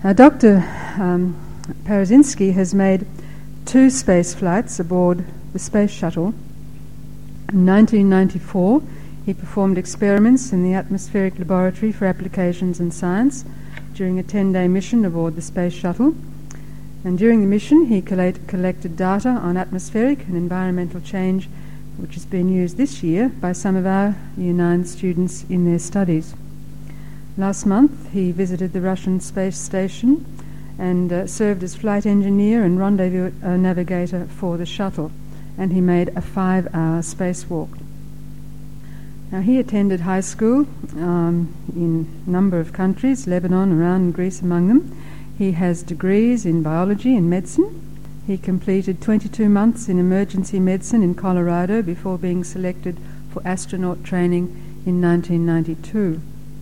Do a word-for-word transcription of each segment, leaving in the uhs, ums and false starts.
Now, Doctor Um, Parazynski has made two space flights aboard the Space Shuttle. In nineteen ninety-four, he performed experiments in the Atmospheric Laboratory for Applications in Science during a ten-day mission aboard the Space Shuttle. And during the mission, he collate, collected data on atmospheric and environmental change, which has been used this year by some of our Year nine students in their studies. Last month, he visited the Russian space station and uh, served as flight engineer and rendezvous uh, navigator for the shuttle, and he made a five-hour spacewalk. Now, he attended high school um, in a number of countries, Lebanon, Iran, and Greece among them. He has degrees in biology and medicine. He completed twenty-two months in emergency medicine in Colorado before being selected for astronaut training in nineteen ninety-two.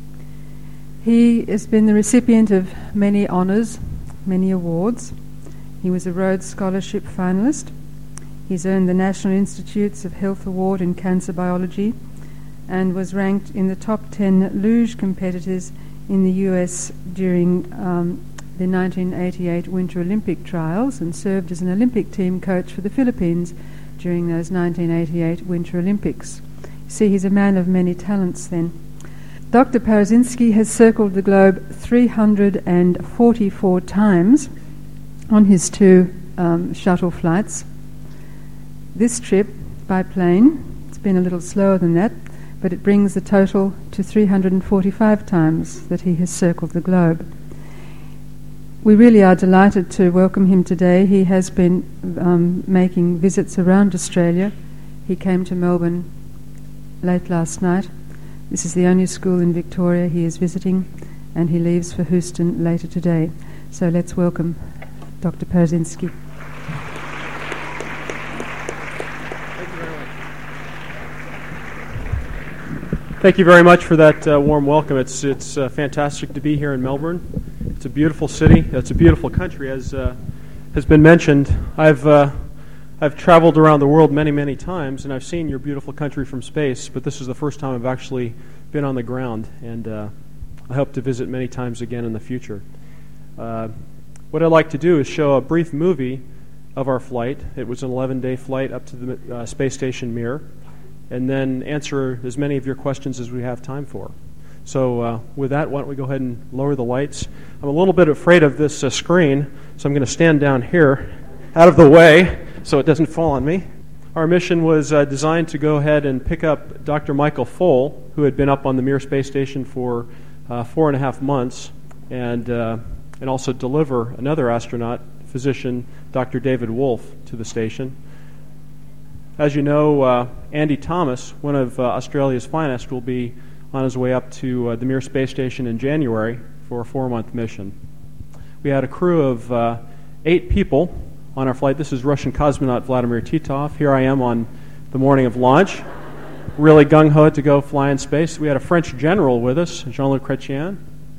He has been the recipient of many honours, many awards. He was a Rhodes Scholarship finalist. He's earned the National Institutes of Health Award in Cancer Biology and was ranked in the top ten luge competitors in the U S during um, the nineteen eighty-eight Winter Olympic trials, and served as an Olympic team coach for the Philippines during those nineteen eighty-eight Winter Olympics. You see, he's a man of many talents then. Doctor Parazynski has circled the globe three hundred forty-four times on his two um, shuttle flights. This trip by plane, it's been a little slower than that, but it brings the total to three hundred forty-five times that he has circled the globe. We really are delighted to welcome him today. He has been um, making visits around Australia. He came to Melbourne late last night. This is the only school in Victoria he is visiting, and he leaves for Houston later today. So let's welcome Doctor Parazynski. Thank you very much for that uh, warm welcome. It's it's uh, fantastic to be here in Melbourne. It's a beautiful city. It's a beautiful country, as uh, has been mentioned. I've uh, I've traveled around the world many, many times, and I've seen your beautiful country from space, but this is the first time I've actually been on the ground, and uh, I hope to visit many times again in the future. Uh, what I'd like to do is show a brief movie of our flight. It was an eleven-day flight up to the uh, space station Mir, and then answer as many of your questions as we have time for. So uh, with that, why don't we go ahead and lower the lights. I'm a little bit afraid of this uh, screen, so I'm going to stand down here out of the way so it doesn't fall on me. Our mission was uh, designed to go ahead and pick up Doctor Michael Foale, who had been up on the Mir space station for uh, four and a half months, and uh, and also deliver another astronaut, physician, Doctor David Wolf, to the station. As you know, uh, Andy Thomas, one of uh, Australia's finest, will be on his way up to uh, the Mir space station in January for a four-month mission. We had a crew of uh, eight people on our flight. This is Russian cosmonaut Vladimir Titov. Here I am on the morning of launch, really gung-ho to go fly in space. We had a French general with us, Jean-Luc Chrétien,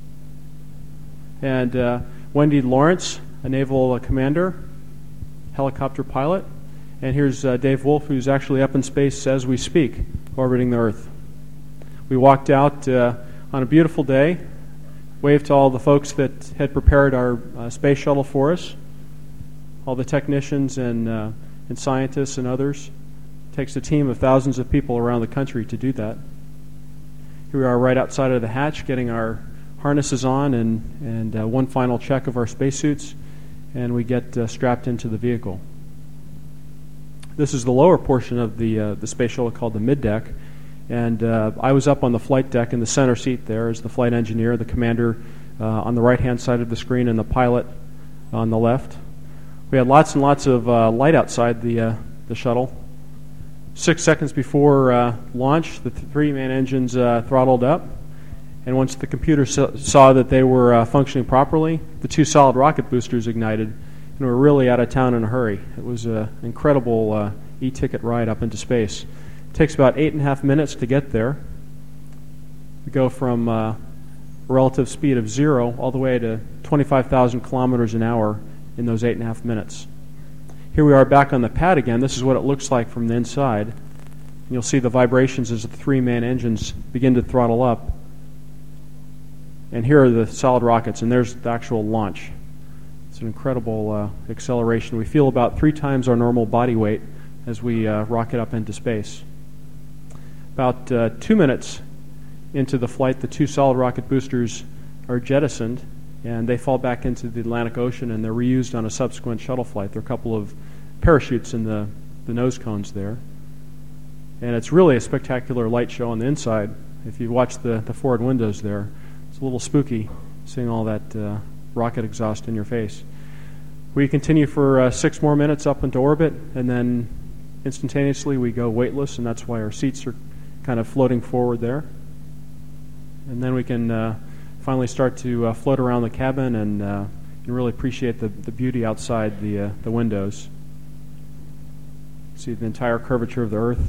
and uh, Wendy Lawrence, a naval uh, commander, helicopter pilot. And here's uh, Dave Wolf, who's actually up in space as we speak, orbiting the Earth. We walked out uh, on a beautiful day, waved to all the folks that had prepared our uh, space shuttle for us, all the technicians and, uh, and scientists and others. It takes a team of thousands of people around the country to do that. Here we are right outside of the hatch, getting our harnesses on and, and uh, one final check of our spacesuits, and we get uh, strapped into the vehicle. This is the lower portion of the uh, the space shuttle called the middeck, and uh, I was up on the flight deck in the center seat there as the flight engineer, the commander uh, on the right-hand side of the screen, and the pilot on the left. We had lots and lots of uh, light outside the uh, the shuttle. Six seconds before uh, launch, the th- three main engines uh, throttled up, and once the computer so- saw that they were uh, functioning properly, the two solid rocket boosters ignited, and we were really out of town in a hurry. It was an incredible uh, e-ticket ride up into space. It takes about eight and a half minutes to get there. We go from uh, a relative speed of zero all the way to twenty-five thousand kilometers an hour in those eight and a half minutes. Here we are back on the pad again. This is what it looks like from the inside. You'll see the vibrations as the three main engines begin to throttle up. And here are the solid rockets, and there's the actual launch. It's an incredible uh, acceleration. We feel about three times our normal body weight as we uh, rocket up into space. About uh, two minutes into the flight, the two solid rocket boosters are jettisoned, and they fall back into the Atlantic Ocean, and they're reused on a subsequent shuttle flight. There are a couple of parachutes in the, the nose cones there. And it's really a spectacular light show on the inside. If you watch the, the forward windows there, it's a little spooky seeing all that uh, rocket exhaust in your face. We continue for uh, six more minutes up into orbit, and then instantaneously we go weightless, and that's why our seats are kind of floating forward there. And then we can uh, finally start to uh, float around the cabin and, uh, and really appreciate the, the beauty outside the, uh, the windows. See the entire curvature of the Earth.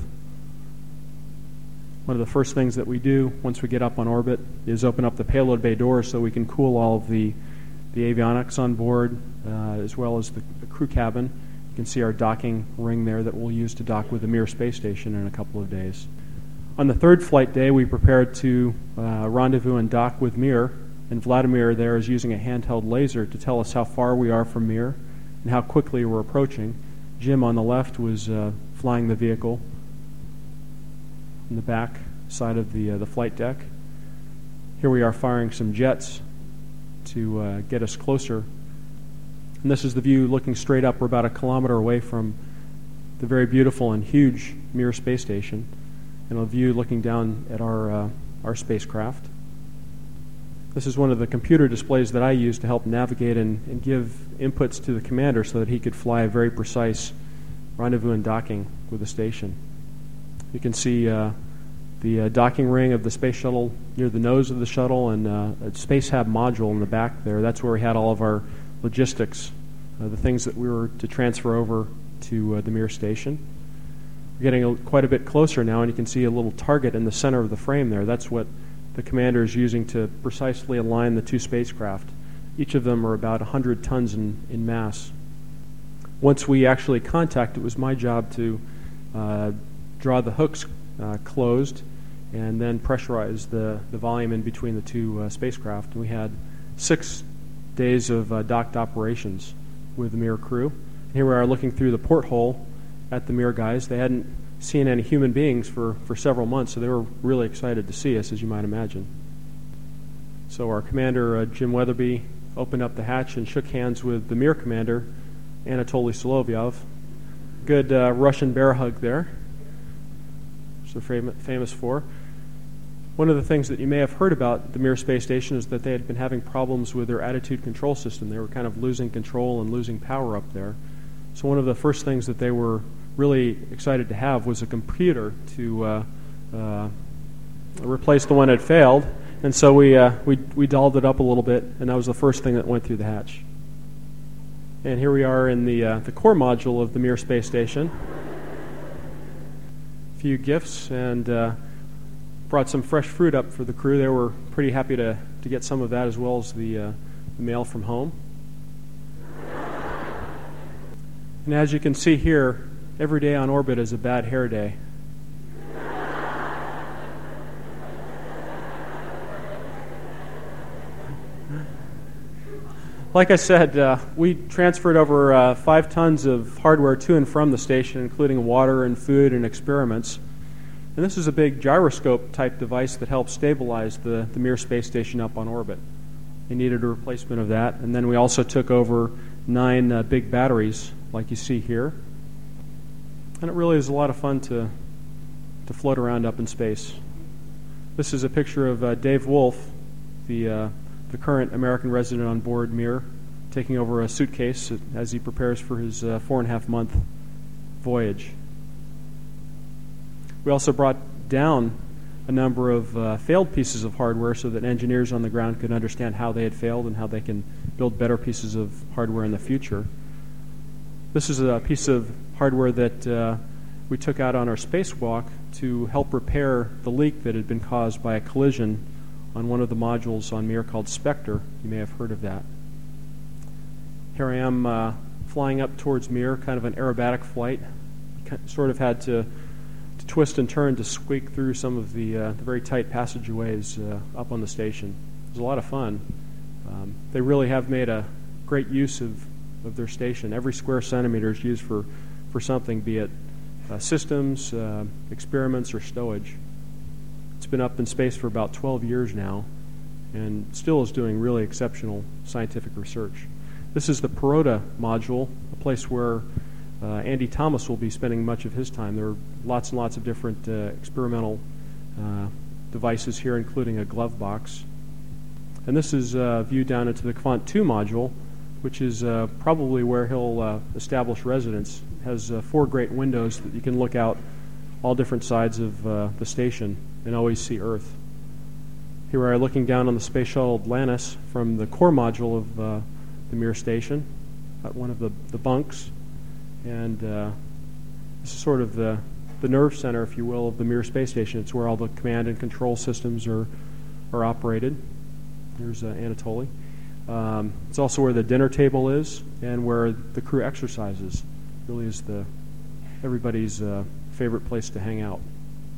One of the first things that we do once we get up on orbit is open up the payload bay doors so we can cool all of the, the avionics on board, uh, as well as the, the crew cabin. You can see our docking ring there that we'll use to dock with the Mir space station in a couple of days. On the third flight day, we prepared to uh, rendezvous and dock with Mir, and Vladimir there is using a handheld laser to tell us how far we are from Mir and how quickly we're approaching. Jim on the left was uh, flying the vehicle in the back side of the uh, the flight deck. Here we are firing some jets to uh, get us closer. And this is the view looking straight up. We're about a kilometer away from the very beautiful and huge Mir space station, and a view looking down at our uh, our spacecraft. This is one of the computer displays that I use to help navigate and, and give inputs to the commander so that he could fly a very precise rendezvous and docking with the station. You can see uh, the uh, docking ring of the space shuttle near the nose of the shuttle, and uh, a Space Hab module in the back there. That's where we had all of our logistics, uh, the things that we were to transfer over to uh, the Mir station. We're getting a, quite a bit closer now, and you can see a little target in the center of the frame there. That's what the commander is using to precisely align the two spacecraft. Each of them are about one hundred tons in, in mass. Once we actually contact, it was my job to uh, draw the hooks uh, closed and then pressurize the, the volume in between the two uh, spacecraft. And we had six days of uh, docked operations with the Mir crew. And here we are looking through the porthole at the Mir guys. They hadn't seen any human beings for, for several months, so they were really excited to see us, as you might imagine. So our commander, uh, Jim Weatherby, opened up the hatch and shook hands with the Mir commander, Anatoly Solovyov. Good uh, Russian bear hug there, which they're fam- famous for. One of the things that you may have heard about the Mir space station is that they had been having problems with their attitude control system. They were kind of losing control and losing power up there. So one of the first things that they were really excited to have was a computer to uh, uh, replace the one that failed. And so we, uh, we we dolled it up a little bit, and that was the first thing that went through the hatch. And here we are in the uh, the core module of the Mir space station. A few gifts, and uh, brought some fresh fruit up for the crew. They were pretty happy to, to get some of that, as well as the, uh, the mail from home. And as you can see here, every day on orbit is a bad hair day. Like I said, uh, we transferred over uh, five tons of hardware to and from the station, including water and food and experiments. And this is a big gyroscope-type device that helps stabilize the, the Mir space station up on orbit. They needed a replacement of that. And then we also took over nine uh, big batteries, like you see here. And it really is a lot of fun to, to float around up in space. This is a picture of uh, Dave Wolf, the... Uh, the current American resident on board Mir, taking over a suitcase as he prepares for his uh, four and a half month voyage. We also brought down a number of uh, failed pieces of hardware so that engineers on the ground could understand how they had failed and how they can build better pieces of hardware in the future. This is a piece of hardware that uh, we took out on our spacewalk to help repair the leak that had been caused by a collision on one of the modules on Mir called Spectre. You may have heard of that. Here I am uh, flying up towards Mir, kind of an aerobatic flight. Sort of had to, to twist and turn to squeak through some of the, uh, the very tight passageways uh, up on the station. was a lot of fun. Um, they really have made a great use of, of their station. Every square centimeter is used for, for something, be it uh, systems, uh, experiments, or stowage. It's been up in space for about twelve years now and still is doing really exceptional scientific research. This is the Perota module, a place where uh, Andy Thomas will be spending much of his time. There are lots and lots of different uh, experimental uh, devices here, including a glove box. And this is a view down into the Quant two module, which is uh, probably where he'll uh, establish residence. It has uh, four great windows that you can look out all different sides of uh, the station and always see Earth. Here we are looking down on the Space Shuttle Atlantis from the core module of uh, the Mir station, at one of the, the bunks. And uh, this is sort of the, the nerve center, if you will, of the Mir space station. It's where all the command and control systems are, are operated. Here's uh, Anatoly. Um, it's also where the dinner table is and where the crew exercises. It really is the everybody's uh, favorite place to hang out.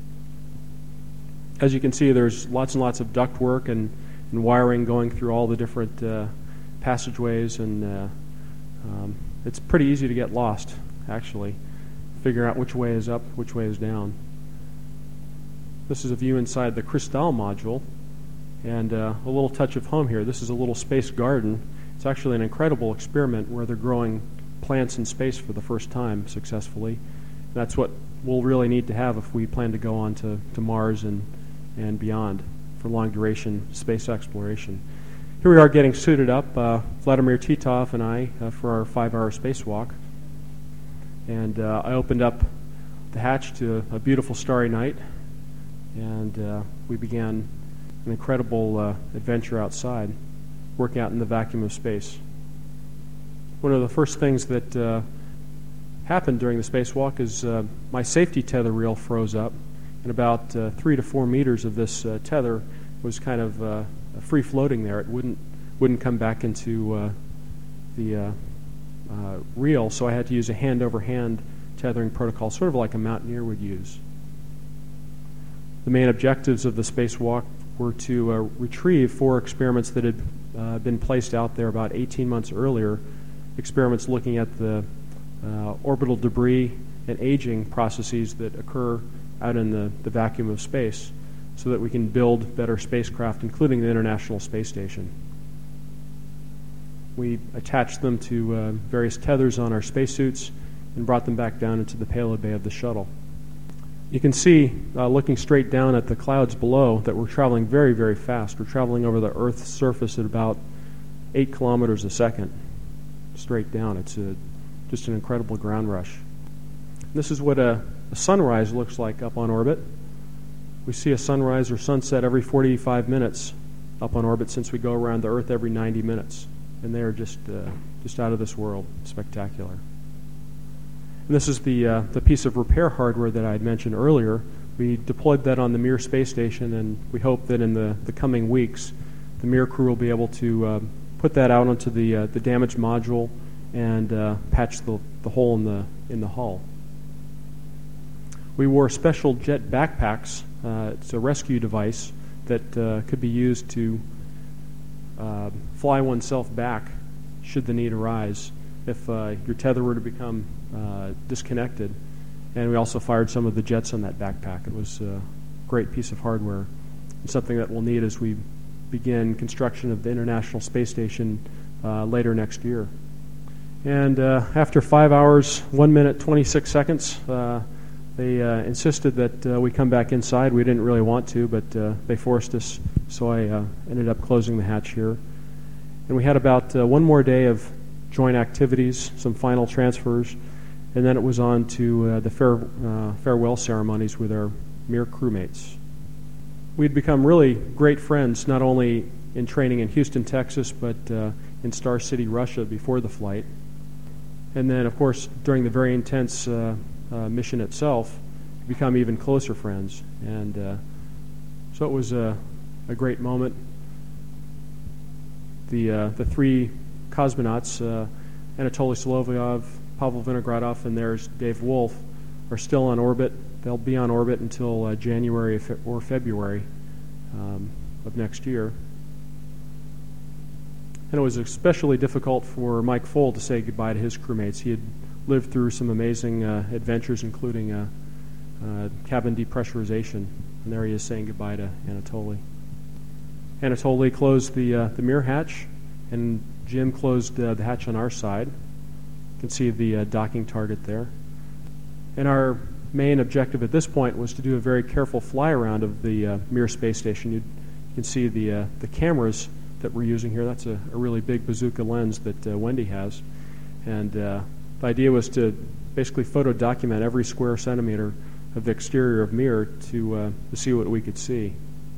As you can see, there's lots and lots of duct work and, and wiring going through all the different uh, passageways, and uh, um, it's pretty easy to get lost, actually, figuring out which way is up, which way is down. This is a view inside the Crystal module, and uh, a little touch of home here. This is a little space garden. It's actually an incredible experiment where they're growing plants in space for the first time successfully. That's what we'll really need to have if we plan to go on to, to Mars and, and beyond for long-duration space exploration. Here we are getting suited up, uh, Vladimir Titov and I, uh, for our five-hour spacewalk. And uh, I opened up the hatch to a beautiful starry night, and uh, we began an incredible uh, adventure outside, working out in the vacuum of space. One of the first things that uh, happened during the spacewalk is uh, my safety tether reel froze up, and about uh, three to four meters of this uh, tether was kind of uh, free floating there. It wouldn't wouldn't come back into uh, the uh, uh, reel, so I had to use a hand-over-hand tethering protocol, sort of like a mountaineer would use. The main objectives of the spacewalk were to uh, retrieve four experiments that had uh, been placed out there about eighteen months earlier, experiments looking at the uh, orbital debris and aging processes that occur out in the, the vacuum of space, so that we can build better spacecraft, including the International Space Station. We attached them to uh, various tethers on our spacesuits and brought them back down into the payload bay of the shuttle. You can see, uh, looking straight down at the clouds below, that we're traveling very, very fast. We're traveling over the Earth's surface at about eight kilometers a second, straight down. It's a, just an incredible ground rush. This is what a, a sunrise looks like up on orbit. We see a sunrise or sunset every forty-five minutes up on orbit, since we go around the Earth every ninety minutes. And they are just, uh, just out of this world. Spectacular. And this is the, uh, the piece of repair hardware that I had mentioned earlier. We deployed that on the Mir space station, and we hope that in the, the coming weeks, the Mir crew will be able to uh, put that out onto the, uh, the damaged module and uh, patch the, the hole in the, in the hull. We wore special jet backpacks. Uh, it's a rescue device that uh, could be used to uh, fly oneself back should the need arise if uh, your tether were to become uh, disconnected. And we also fired some of the jets on that backpack. It was a great piece of hardware and something that we'll need as we begin construction of the International Space Station uh, later next year. And uh, after five hours, one minute, twenty-six seconds, uh, they uh, insisted that uh, we come back inside. We didn't really want to, but uh, they forced us, so I uh, ended up closing the hatch here. And we had about uh, one more day of joint activities, some final transfers, and then it was on to uh, the fare, uh, farewell ceremonies with our Mir crewmates. We'd become really great friends, not only in training in Houston, Texas, but uh, in Star City, Russia before the flight. And then, of course, during the very intense uh, uh, mission itself, we become even closer friends. And uh, so it was a, a great moment. The, uh, the three cosmonauts, uh, Anatoly Solovyov, Pavel Vinogradov, and there's Dave Wolf, are still on orbit. They'll be on orbit until uh, January or February um, of next year. And it was especially difficult for Mike Foale to say goodbye to his crewmates. He had lived through some amazing uh, adventures, including uh, uh, cabin depressurization. And there he is saying goodbye to Anatoly. Anatoly closed the, uh, the mirror hatch, and Jim closed uh, the hatch on our side. You can see the uh, docking target there. And our main objective at this point was to do a very careful fly around of the uh, Mir space station. You'd, you can see the, uh, the cameras that we're using here. That's a, a really big bazooka lens that uh, Wendy has. And uh, the idea was to basically photo document every square centimeter of the exterior of Mir to, uh, to see what we could see.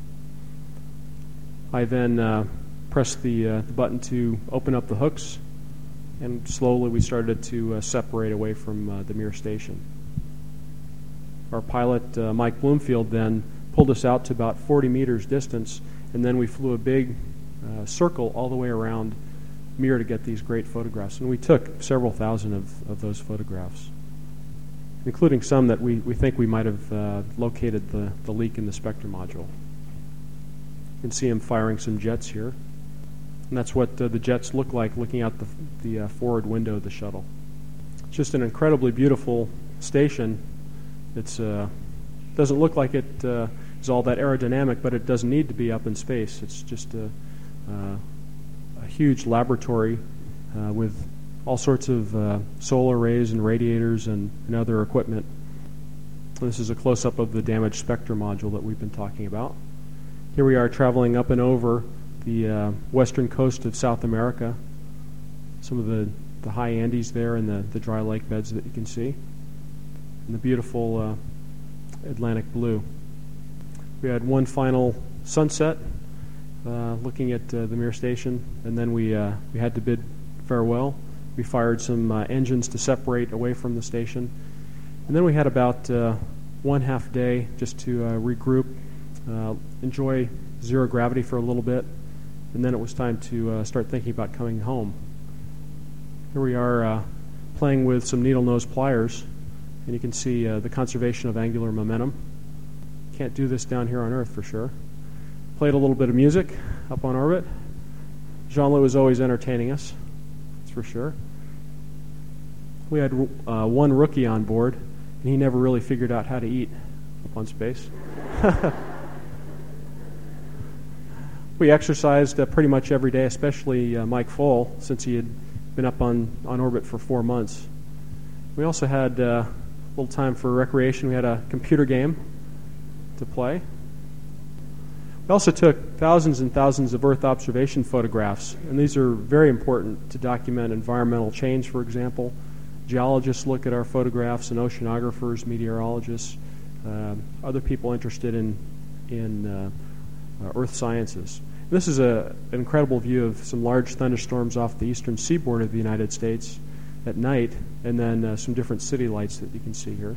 I then uh, pressed the, uh, the button to open up the hooks, and slowly we started to uh, separate away from uh, the Mir station. Our pilot, uh, Mike Bloomfield, then pulled us out to about forty meters distance, and then we flew a big uh, circle all the way around Mir to get these great photographs. And we took several thousand of, of those photographs, including some that we, we think we might have uh, located the, the leak in the Spectre module. You can see him firing some jets here. And that's what uh, the jets look like looking out the, the uh, forward window of the shuttle. It's just an incredibly beautiful station. It uh, doesn't look like it uh, is all that aerodynamic, but it doesn't need to be up in space. It's just a, uh, a huge laboratory uh, with all sorts of uh, solar arrays and radiators and, and other equipment. This is a close-up of the damaged Spectre module that we've been talking about. Here we are traveling up and over the uh, western coast of South America, some of the, the high Andes there and the, the dry lake beds that you can see, and the beautiful uh, Atlantic blue. We had one final sunset uh, looking at uh, the Mir station, and then we, uh, we had to bid farewell. We fired some uh, engines to separate away from the station, and then we had about uh, one half day just to uh, regroup, uh, enjoy zero gravity for a little bit, and then it was time to uh, start thinking about coming home. Here we are uh, playing with some needle nose pliers, and you can see uh, the conservation of angular momentum. Can't do this down here on Earth for sure. Played a little bit of music up on orbit. Jean-Louis was always entertaining us, that's for sure. We had uh, one rookie on board, and he never really figured out how to eat up on space. We exercised uh, pretty much every day, especially uh, Mike Foale, since he had been up on, on orbit for four months. We also had uh, a little time for recreation. We had a computer game to play. We also took thousands and thousands of Earth observation photographs, and these are very important to document environmental change, for example. Geologists look at our photographs, and oceanographers, meteorologists, uh, other people interested in, in uh, uh, Earth sciences. This is a, an incredible view of some large thunderstorms off the eastern seaboard of the United States at night, and then uh, some different city lights that you can see here.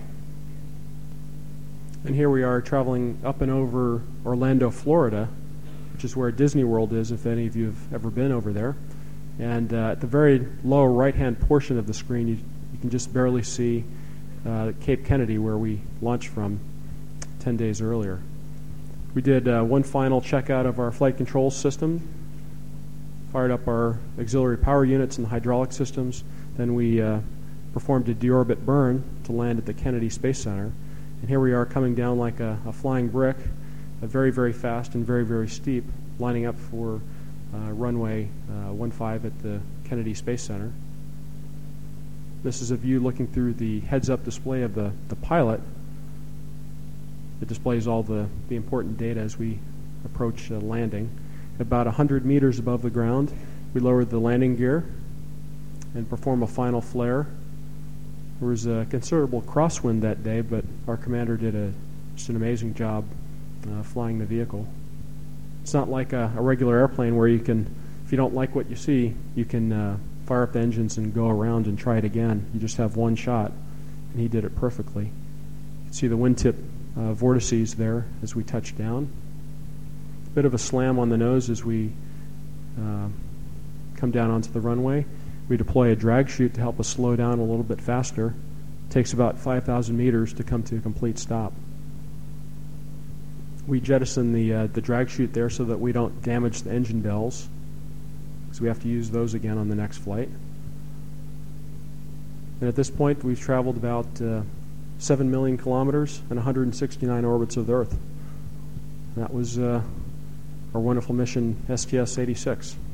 And here we are traveling up and over Orlando, Florida, which is where Disney World is, if any of you have ever been over there. And uh, at the very lower right-hand portion of the screen, you, you can just barely see uh, Cape Kennedy, where we launched from ten days earlier. We did uh, one final checkout of our flight control system, fired up our auxiliary power units and hydraulic systems. Then we uh, performed a deorbit burn to land at the Kennedy Space Center. And here we are coming down like a, a flying brick, uh, very, very fast and very, very steep, lining up for uh, runway uh, one five at the Kennedy Space Center. This is a view looking through the heads-up display of the, the pilot. It displays all the, the important data as we approach uh, landing. About one hundred meters above the ground, we lowered the landing gear and perform a final flare. There was a considerable crosswind that day, but our commander did a, just an amazing job uh, flying the vehicle. It's not like a, a regular airplane where you can, if you don't like what you see, you can uh, fire up the engines and go around and try it again. You just have one shot, and he did it perfectly. You can see the wingtip uh, vortices there as we touch down. A bit of a slam on the nose as we uh, come down onto the runway. We deploy a drag chute to help us slow down a little bit faster. It takes about five thousand meters to come to a complete stop. We jettison the uh, the drag chute there so that we don't damage the engine bells. because we have to use those again on the next flight. And at this point, we've traveled about uh, seven million kilometers and one hundred sixty-nine orbits of the Earth. And that was uh, our wonderful mission, S T S eighty-six.